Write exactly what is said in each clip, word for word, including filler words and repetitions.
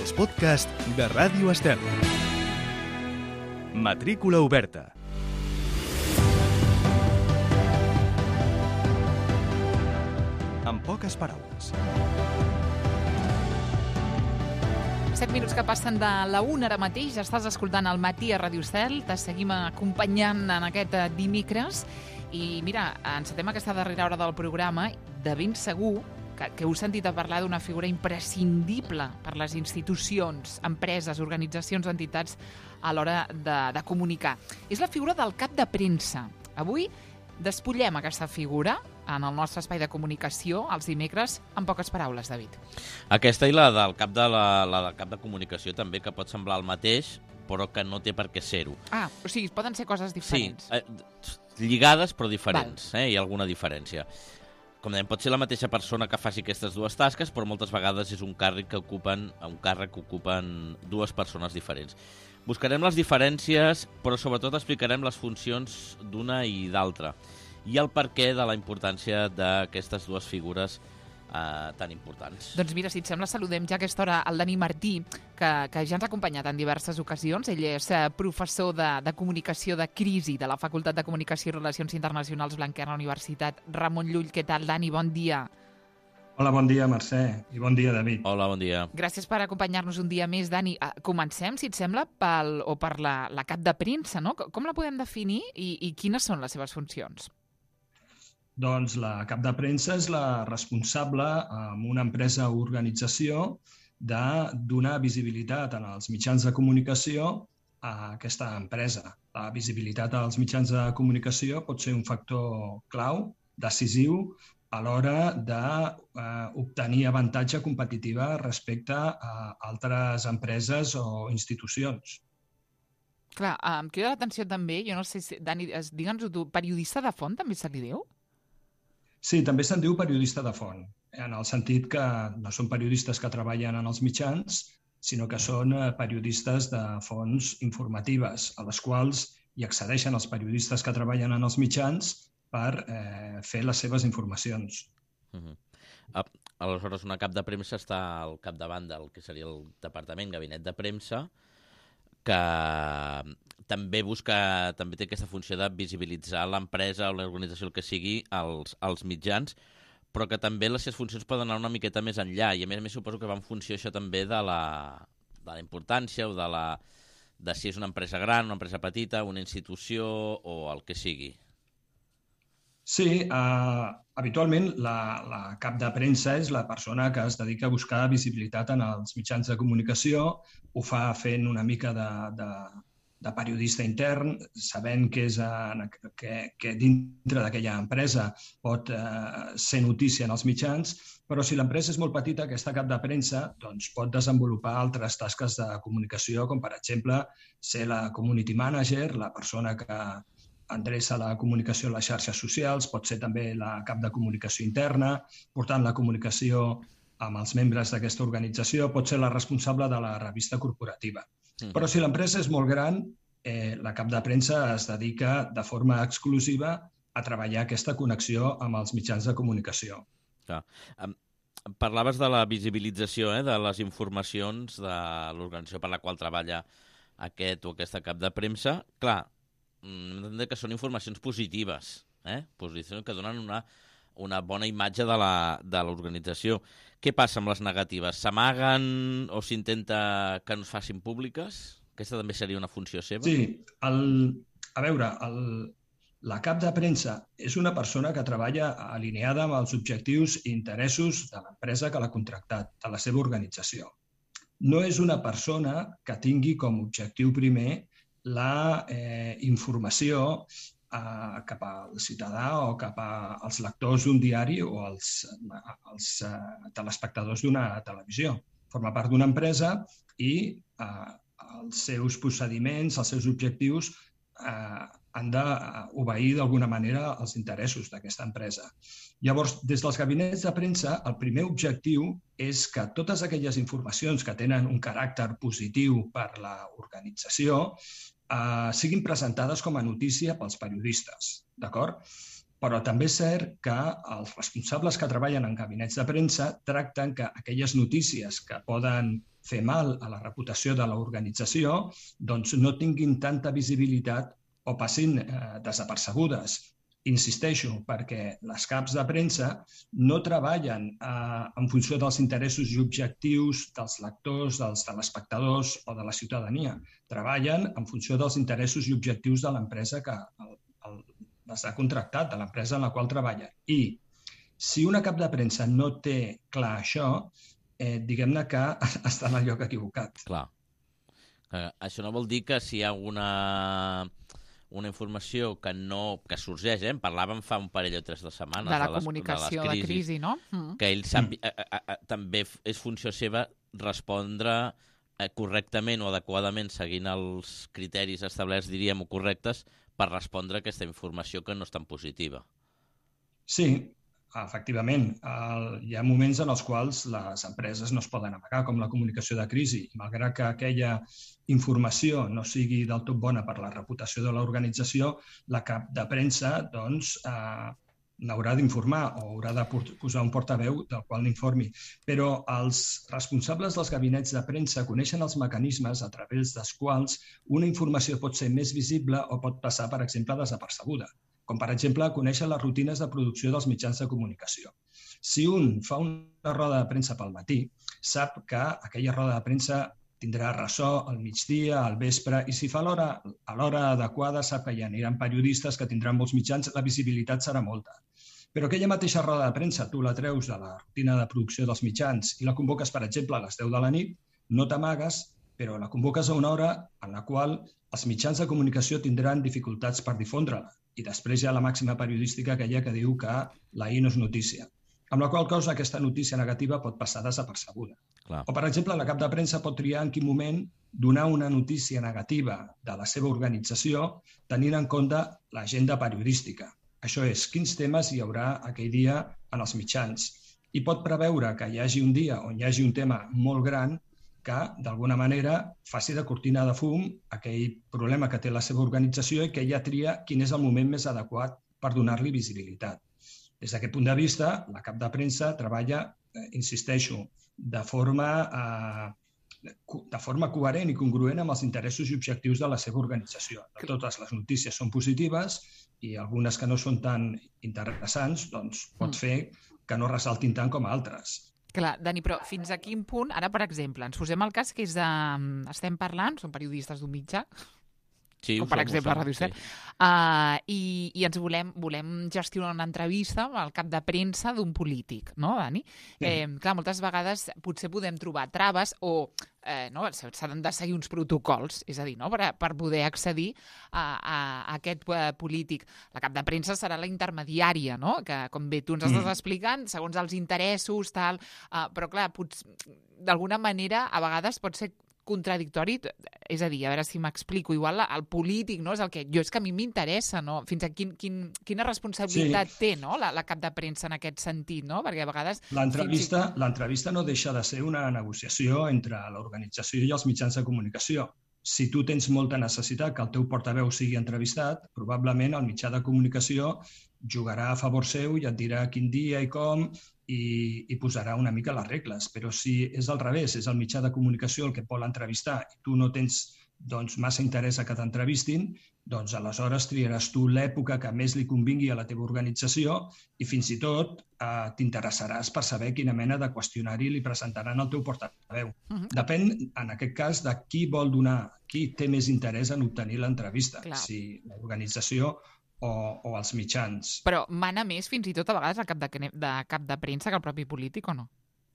els podcasts de Ràdio Estel. Matrícula oberta. En poques paraules. set minuts que passen de la una ara mateix. Estàs escoltant el Matí a Ràdio Estel. Te seguim acompanyant en aquest dimecres. I mira, encetem aquesta darrera hora del programa. De ben segur que, que heu sentit a parlar d'una figura imprescindible per les institucions, empreses, organitzacions, entitats a l'hora de, de comunicar. És la figura del cap de premsa. Avui despullem aquesta figura en el nostre espai de comunicació els dimecres, en poques paraules, David. Aquesta i la del cap de, la, la del cap de comunicació també, que pot semblar el mateix, però que no té per què ser-ho. Ah, o sigui, poden ser coses diferents. Sí, eh, lligades però diferents, eh? Hi ha alguna diferència. Com dèiem, pot ser la mateixa persona que faci aquestes dues tasques, però moltes vegades és un càrrec que ocupen, un càrrec que ocupen dues persones diferents. Buscarem les diferències, però sobretot explicarem les funcions d'una i d'altra i el perquè de la importància d'aquestes dues figures eh, tan importants. Doncs mira, si et sembla, saludem ja a aquesta hora el Dani Martí, que, que ja ens ha acompanyat en diverses ocasions. Ell és eh, professor de, de comunicació de crisi de la Facultat de Comunicació i Relacions Internacionals Blanquerna Universitat Ramon Llull. Què tal, Dani? Bon dia. Hola, bon dia, Mercè, i bon dia, David. Hola, bon dia. Gràcies per acompanyar-nos un dia més, Dani. Uh, comencem, si et sembla, pel, o per la, la cap de premsa, no? Com la podem definir i, i quines són les seves funcions? Doncs la cap de premsa és la responsable en una empresa o organització de donar visibilitat en els mitjans de comunicació a aquesta empresa. La visibilitat als mitjans de comunicació pot ser un factor clau, decisiu, a l'hora d'obtenir eh, avantatge competitiva respecte a altres empreses o institucions. Clar, em queda l'atenció també, jo no sé si, Dani, digue'ns-ho tu, periodista de font també se li diu? Sí, també se'n diu periodista de font, en el sentit que no són periodistes que treballen en els mitjans, sinó que són periodistes de fonts informatives, a les quals hi accedeixen els periodistes que treballen en els mitjans per eh, fer les seves informacions. Uh-huh. Aleshores, una cap de premsa està al capdavant del que seria el departament, gabinet de premsa, que també busca, també té aquesta funció de visibilitzar l'empresa o l'organització, el que sigui, als, als mitjans, però que també les seves funcions poden anar una miqueta més enllà, i a més a més suposo que va en funció això també de la, de la importància o de, la, de si és una empresa gran, una empresa petita, una institució o el que sigui. Sí, eh, habitualment la, la cap de premsa és la persona que es dedica a buscar visibilitat en els mitjans de comunicació, ho fa fent una mica de, de, de periodista intern, sabent que, és en, que, que dintre d'aquella empresa pot eh, ser notícia en els mitjans, però si l'empresa és molt petita, aquesta cap de premsa doncs, pot desenvolupar altres tasques de comunicació, com per exemple ser la community manager, la persona que endreça la comunicació a les xarxes socials, pot ser també la cap de comunicació interna, portant la comunicació amb els membres d'aquesta organització, pot ser la responsable de la revista corporativa. Mm. Però si l'empresa és molt gran, eh, la cap de premsa es dedica de forma exclusiva a treballar aquesta connexió amb els mitjans de comunicació. Clar. Um, parlaves de la visibilització eh, de les informacions de l'organització per la qual treballa aquest o aquesta cap de premsa. Clar, hem que són informacions positives, eh? Posicions que donen una, una bona imatge de l'organització. Què passa amb les negatives? S'amaguen o s'intenta que no es facin públiques? Aquesta també seria una funció seva? Sí, el, a veure, el, la cap de premsa és una persona que treballa alineada amb els objectius i interessos de l'empresa que l'ha contractat, de la seva organització. No és una persona que tingui com a objectiu primer la eh, informació eh, cap al ciutadà o cap als lectors d'un diari o als, als eh, telespectadors d'una televisió. Forma part d'una empresa i eh, els seus procediments, els seus objectius eh, han d'obeir d'alguna manera els interessos d'aquesta empresa. Llavors, des dels gabinets de premsa, el primer objectiu és que totes aquelles informacions que tenen un caràcter positiu per l'organització eh, siguin presentades com a notícia pels periodistes, d'acord? Però també és cert que els responsables que treballen en gabinets de premsa tracten que aquelles notícies que poden fer mal a la reputació de l'organització doncs no tinguin tanta visibilitat o passin eh, desapercebudes. Insisteixo, perquè les caps de premsa no treballen eh, en funció dels interessos i objectius dels lectors, dels telespectadors o de la ciutadania. Treballen en funció dels interessos i objectius de l'empresa que el, el, les ha contractat, de l'empresa en la qual treballa. I si una cap de premsa no té clar això, eh, diguem-ne que està en el lloc equivocat. Clar. Eh, això no vol dir que si hi ha una... una informació que no que sorgeix, eh? En parlàvem fa un parell o tres de setmanes. De la de les, comunicació de, de crisi, no? Mm. Que ell sap, mm. a, a, a, també és funció seva respondre eh, correctament o adequadament seguint els criteris establerts, diríem, o correctes, per respondre a aquesta informació que no és tan positiva. Sí, efectivament. El, hi ha moments en els quals les empreses no es poden amagar, com la comunicació de crisi. Malgrat que aquella informació no sigui del tot bona per la reputació de l'organització, la cap de premsa doncs, eh, n'haurà d'informar o haurà de posar un portaveu del qual n'informi. Però els responsables dels gabinets de premsa coneixen els mecanismes a través dels quals una informació pot ser més visible o pot passar, per exemple, desapercebuda. Com, per exemple, conèixer les rutines de producció dels mitjans de comunicació. Si un fa una roda de premsa pel matí, sap que aquella roda de premsa tindrà ressò al migdia, al vespre, i si fa l'hora a l'hora adequada sap que hi aniran periodistes que tindran molts mitjans, la visibilitat serà molta. Però aquella mateixa roda de premsa tu la treus de la rutina de producció dels mitjans i la convoques, per exemple, a les deu de la nit, no t'amagues, però la convoques a una hora en la qual els mitjans de comunicació tindran dificultats per difondre-la. I després hi ha la màxima periodística aquella que diu que la I no és notícia. Amb la qual cosa aquesta notícia negativa pot passar desapercebuda. Clar. O, per exemple, la cap de premsa pot triar en quin moment donar una notícia negativa de la seva organització tenint en compte l'agenda periodística. Això és, quins temes hi haurà aquell dia en els mitjans. I pot preveure que hi hagi un dia on hi hagi un tema molt gran que, d'alguna manera, faci de cortina de fum aquell problema que té la seva organització i que ella tria quin és el moment més adequat per donar-li visibilitat. Des d'aquest punt de vista, la cap de premsa treballa, eh, insisteixo, de forma, eh, de forma coherent i congruent amb els interessos i objectius de la seva organització. No totes les notícies són positives i algunes que no són tan interessants doncs, pot fer que no ressaltin tant com altres. Clar, Dani, però fins a quin punt, ara per exemple, ens posem el cas que és de... estem parlant, som periodistes d'un mitjà, sí, com per som, exemple som, Ràdio Set, sí. uh, i, i ens volem, volem gestionar una entrevista al cap de premsa d'un polític, no, Dani? Sí. Eh, clar, moltes vegades potser podem trobar traves o eh, no, s'han de seguir uns protocols, és a dir, no, per, per poder accedir a, a, a aquest uh, polític. La cap de premsa serà la intermediària, no? Que, com bé tu ens estàs mm. explicant, segons els interessos, tal, uh, però clar, potser, d'alguna manera, a vegades pot ser contradictori, és a dir, a veure si m'explico, igual el polític, no? És el que jo és que a mi m'interessa, no? Fins a quin, quin, quina responsabilitat sí. té, no? La, la cap de premsa en aquest sentit, no? Perquè a vegades... L'entrevista i... l'entrevista no deixa de ser una negociació entre l'organització i els mitjans de comunicació. Si tu tens molta necessitat que el teu portaveu sigui entrevistat, probablement el mitjà de comunicació jugarà a favor seu i et dirà quin dia i com i, i posarà una mica les regles. Però si és al revés, és el mitjà de comunicació el que vol entrevistar i tu no tens doncs, massa interès a que t'entrevistin, doncs aleshores triaràs tu l'època que més li convingui a la teva organització i fins i tot eh, t'interessaràs per saber quina mena de qüestionari li presentaran al teu portaveu. Uh-huh. Depèn, en aquest cas, de qui vol donar, qui té més interès en obtenir l'entrevista, Clar. si l'organització o, o els mitjans. Però mana més fins i tot a vegades el cap de, de cap de premsa que el propi polític o no?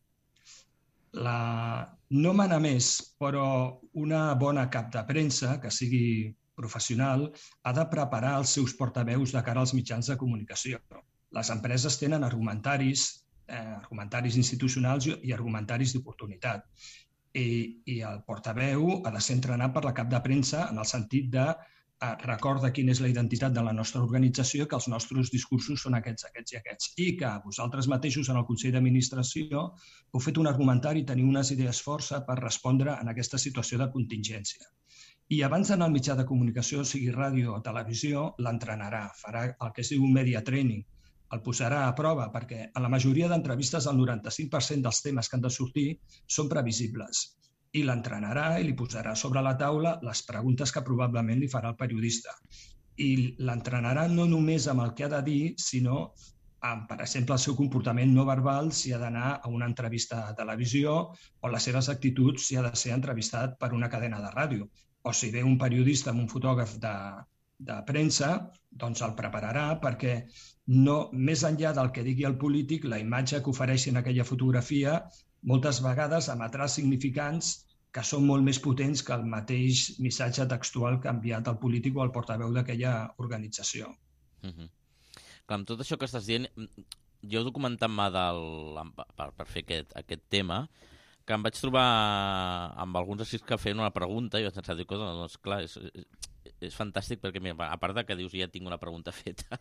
La... No mana més, però una bona cap de premsa, que sigui professional, ha de preparar els seus portaveus de cara als mitjans de comunicació. Les empreses tenen argumentaris, eh, argumentaris institucionals i argumentaris d'oportunitat. I, I el portaveu ha de ser entrenat per la cap de premsa en el sentit de eh, recorda quina és la identitat de la nostra organització, que els nostres discursos són aquests, aquests i aquests, i que vosaltres mateixos en el Consell d'Administració heu fet un argumentari i teniu unes idees força per respondre en aquesta situació de contingència. I abans d'anar al mitjà de comunicació, sigui ràdio o televisió, l'entrenarà, farà el que es diu un media training, el posarà a prova, perquè a la majoria d'entrevistes el noranta-cinc per cent dels temes que han de sortir són previsibles. I l'entrenarà i li posarà sobre la taula les preguntes que probablement li farà el periodista. I l'entrenarà no només amb el que ha de dir, sinó amb, per exemple, el seu comportament no verbal si ha d'anar a una entrevista a televisió o les seves actituds si ha de ser entrevistat per una cadena de ràdio. O si ve un periodista amb un fotògraf de, de premsa, doncs el prepararà perquè no, més enllà del que digui el polític, la imatge que ofereixi en aquella fotografia moltes vegades emetrà significants que són molt més potents que el mateix missatge textual que ha enviat el polític o el portaveu d'aquella organització. Mm-hmm. Clar, amb tot això que estàs dient, jo documentant-me del, per, per fer aquest, aquest tema, que em vaig trobar amb alguns assistents que feien una pregunta i vaig pensar, dic, doncs clar, és, és, és fantàstic perquè, mira, a part de que dius ja tinc una pregunta feta,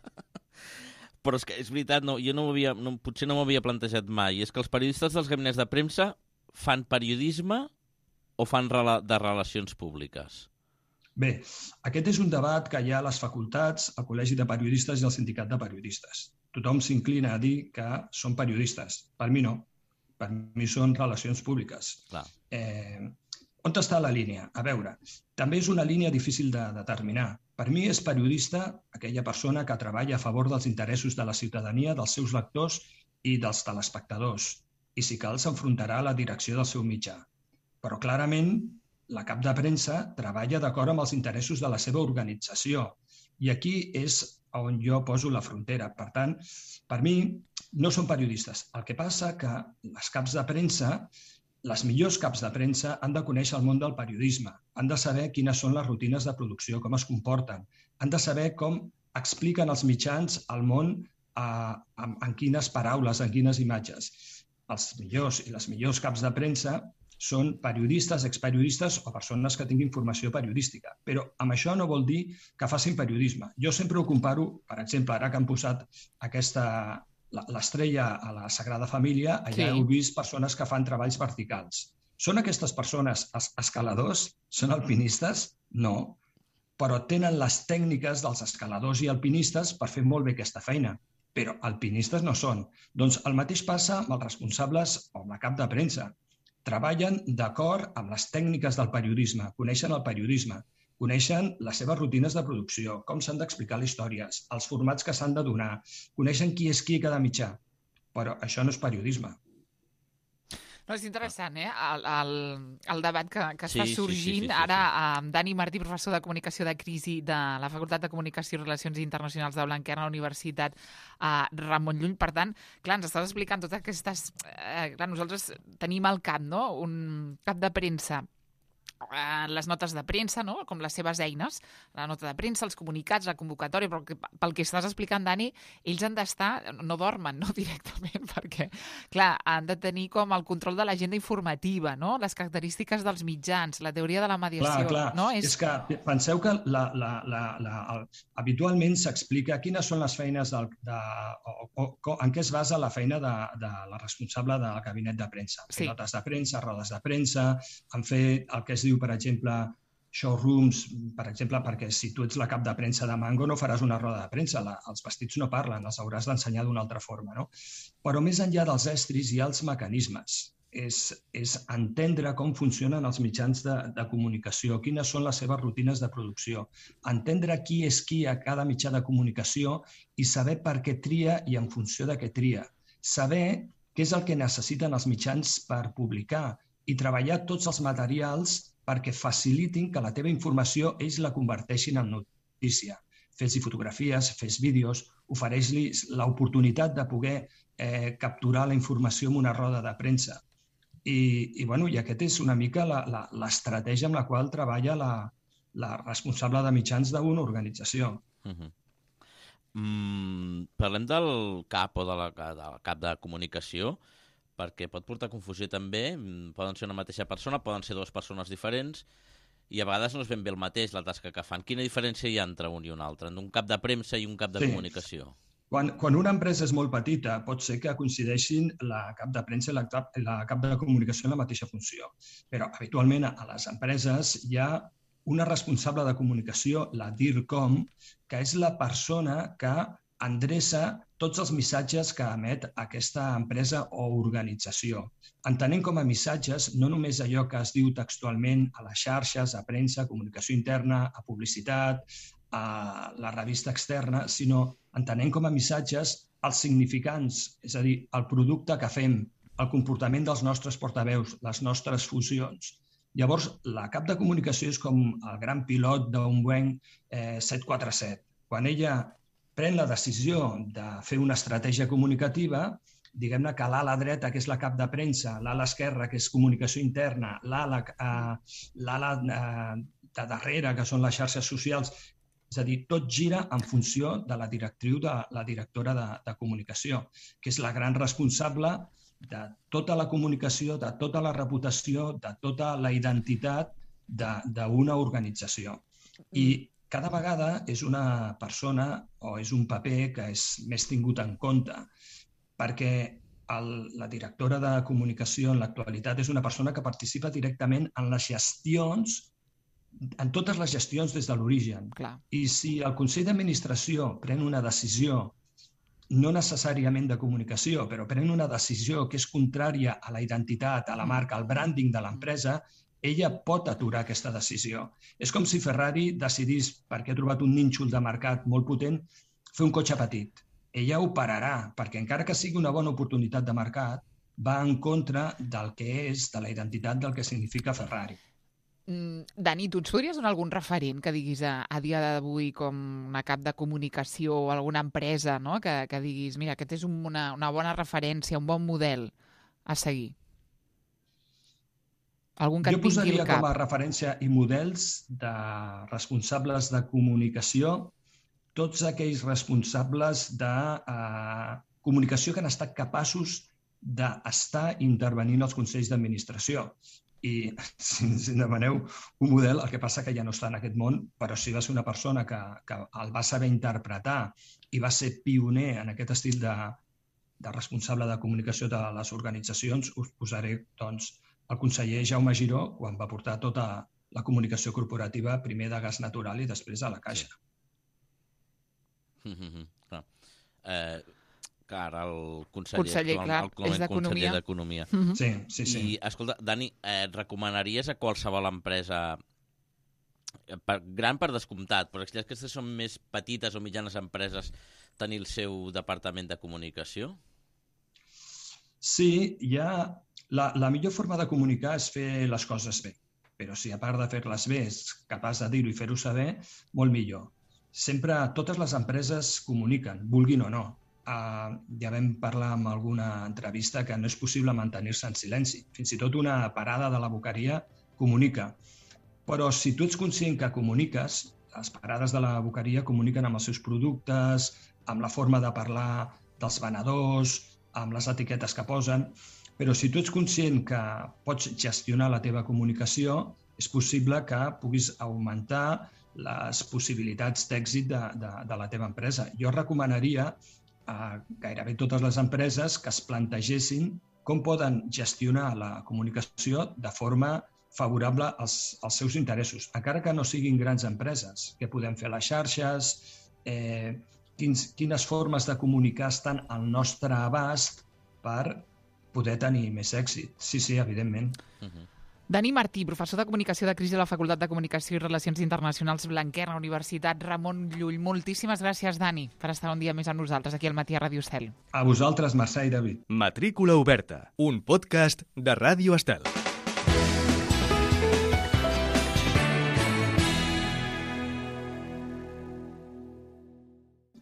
però és que és veritat, no, jo no havia, no, potser no m'havia plantejat mai, és que els periodistes dels gabinets de premsa fan periodisme o fan rela de relacions públiques? Bé, aquest és un debat que hi ha a les facultats, al Col·legi de Periodistes i al Sindicat de Periodistes. Tothom s'inclina a dir que són periodistes. Per mi no. Per mi són relacions públiques. Clar. Eh, on està la línia? A veure, també és una línia difícil de determinar. Per mi és periodista aquella persona que treballa a favor dels interessos de la ciutadania, dels seus lectors i dels telespectadors. I si cal, s'enfrontarà a la direcció del seu mitjà. Però clarament la cap de premsa treballa d'acord amb els interessos de la seva organització. I aquí és on jo poso la frontera. Per tant, per mi no són periodistes. El que passa que les caps de premsa, les millors caps de premsa, han de conèixer el món del periodisme, han de saber quines són les rutines de producció, com es comporten, han de saber com expliquen els mitjans al món eh, en, en quines paraules, en quines imatges. Els millors i les millors caps de premsa són periodistes, experiodistes o persones que tinguin formació periodística. Però amb això no vol dir que facin periodisme. Jo sempre ho comparo, per exemple, ara que han posat aquesta l'estrella a la Sagrada Família, allà sí. Heu vist persones que fan treballs verticals. Són aquestes persones escaladors? Són alpinistes? No. Però tenen les tècniques dels escaladors i alpinistes per fer molt bé aquesta feina. Però alpinistes no són. Doncs el mateix passa amb els responsables o amb la cap de premsa. Treballen d'acord amb les tècniques del periodisme, coneixen el periodisme, coneixen les seves rutines de producció, com s'han d'explicar les històries, els formats que s'han de donar, coneixen qui és qui a cada mitjà. Però això no és periodisme. No, és interessant, eh? El, el, el debat que, que està sí, sorgint. Sí, sí, sí, sí, Ara, sí. amb Dani Martí, professor de Comunicació de Crisi de la Facultat de Comunicació i Relacions Internacionals de Blanquerna a la Universitat eh, Ramon Llull. Per tant, clar, ens estàs explicant totes aquestes... Eh, clar, nosaltres tenim al cap, no?, un cap de premsa, eh, les notes de premsa, no?, com les seves eines, la nota de premsa, els comunicats, la convocatòria, però que, pel que estàs explicant, Dani, ells han d'estar, no dormen, no directament, perquè, clar, han de tenir com el control de l'agenda informativa, no?, les característiques dels mitjans, la teoria de la mediació. Clar, clar. No? És... és que penseu que la, la, la, la, el, habitualment s'explica quines són les feines del, de, o, o, o en què es basa la feina de, de la responsable del gabinet de premsa. Sí. Notes de premsa, rodes de premsa, han fet el que es diu, per exemple, showrooms, per exemple, perquè si tu ets la cap de premsa de Mango no faràs una roda de premsa, la, els vestits no parlen, els hauràs d'ensenyar d'una altra forma, no? Però més enllà dels estris hi ha els mecanismes. És, és entendre com funcionen els mitjans de, de comunicació, quines són les seves rutines de producció, entendre qui és qui a cada mitjà de comunicació i saber per què tria i en funció de què tria. Saber què és el que necessiten els mitjans per publicar i treballar tots els materials perquè facilitin que la teva informació ells la converteixin en notícia. Fes-hi fotografies, fes vídeos, ofereix-li l'oportunitat de poder eh, capturar la informació en una roda de premsa. I, i, bueno, i aquest és una mica l'estratègia amb la qual treballa la, la responsable de mitjans d'una organització. Uh-huh. mm, parlem del cap o de la, del cap de comunicació, perquè pot portar confusió també. Poden ser una mateixa persona, poden ser dues persones diferents, i a vegades no és ben bé el mateix la tasca que fan. Quina diferència hi ha entre un i un altre, entre un cap de premsa i un cap de sí. comunicació? Quan, quan una empresa és molt petita, pot ser que coincideixin la cap de premsa i la cap, la cap de comunicació en la mateixa funció. Però habitualment a les empreses hi ha una responsable de comunicació, la DIRCOM, que és la persona que endreça tots els missatges que emet aquesta empresa o organització. Entenent com a missatges no només allò que es diu textualment a les xarxes, a premsa, a comunicació interna, a publicitat, a la revista externa, sinó entenent com a missatges els significants, és a dir, el producte que fem, el comportament dels nostres portaveus, les nostres fusions. Llavors, la cap de comunicació és com el gran pilot d'un Boeing eh, set quatre set. Quan ella pren la decisió de fer una estratègia comunicativa, diguem-ne que l'ala dreta, que és la cap de premsa, l'ala esquerra, que és comunicació interna, l'ala eh, eh, de darrere, que són les xarxes socials, és a dir, tot gira en funció de la directriu de la directora de, de comunicació, que és la gran responsable de tota la comunicació, de tota la reputació, de tota la identitat d'una organització. I cada vegada és una persona o és un paper que és més tingut en compte, perquè el, la directora de comunicació en l'actualitat és una persona que participa directament en les gestions, en totes les gestions des de l'origen. I si el Consell d'Administració pren una decisió, no necessàriament de comunicació, però pren una decisió que és contrària a la identitat, a la marca, al branding de l'empresa, ella pot aturar aquesta decisió. És com si Ferrari decidís, perquè ha trobat un nínxol de mercat molt potent, fer un cotxe petit. Ella ho pararà, perquè encara que sigui una bona oportunitat de mercat, va en contra del que és, de la identitat del que significa Ferrari. Mm, Dani, tu ens podries donar algun referent que diguis a, a dia d'avui com una cap de comunicació o alguna empresa, no? que, que diguis, mira, aquest és una, una bona referència, un bon model a seguir? Algun que jo posaria com a referència i models de responsables de comunicació tots aquells responsables de eh, comunicació que han estat capaços d'estar intervenint als consells d'administració. I si, si em demaneu un model, el que passa que ja no està en aquest món, però si va ser una persona que, que el va saber interpretar i va ser pioner en aquest estil de, de responsable de comunicació de les organitzacions, us posaré doncs, el conseller Jaume Giró quan va portar tota la comunicació corporativa primer de gas natural i després a la Caixa. Mm-hmm. Clar. Eh... Clar, el conseller, conseller clar, el, el conseller d'Economia. Mm-hmm. Sí, sí, sí. I, escolta, Dani, eh, et recomanaries a qualsevol empresa, per, gran per descomptat, però si aquestes són més petites o mitjanes empreses, tenir el seu departament de comunicació? Sí, hi ha... La, la millor forma de comunicar és fer les coses bé, però si a part de fer-les bé és capaç de dir-ho i fer-ho saber, molt millor. Sempre totes les empreses comuniquen, vulguin o no. Uh, ja vam parlar en alguna entrevista que no és possible mantenir-se en silenci. Fins i tot una parada de la boqueria comunica. Però si tu ets conscient que comuniques, les parades de la boqueria comuniquen amb els seus productes, amb la forma de parlar dels venedors, amb les etiquetes que posen, però si tu ets conscient que pots gestionar la teva comunicació, és possible que puguis augmentar les possibilitats d'èxit de, de, de la teva empresa. Jo recomanaria a gairebé totes les empreses que es plantegessin com poden gestionar la comunicació de forma favorable als, als seus interessos, encara que no siguin grans empreses. Què podem fer a les xarxes? Eh, quins, quines formes de comunicar estan al nostre abast per poder tenir més èxit? Sí, sí, evidentment. Uh-huh. Dani Martí, professor de Comunicació de Crisi a la Facultat de Comunicació i Relacions Internacionals Blanquerna, Universitat Ramon Llull. Moltíssimes gràcies, Dani, per estar un dia més amb nosaltres aquí al Matí a Ràdio Estel. A vosaltres, Mercè i David. Matrícula oberta, un podcast de Ràdio Estel.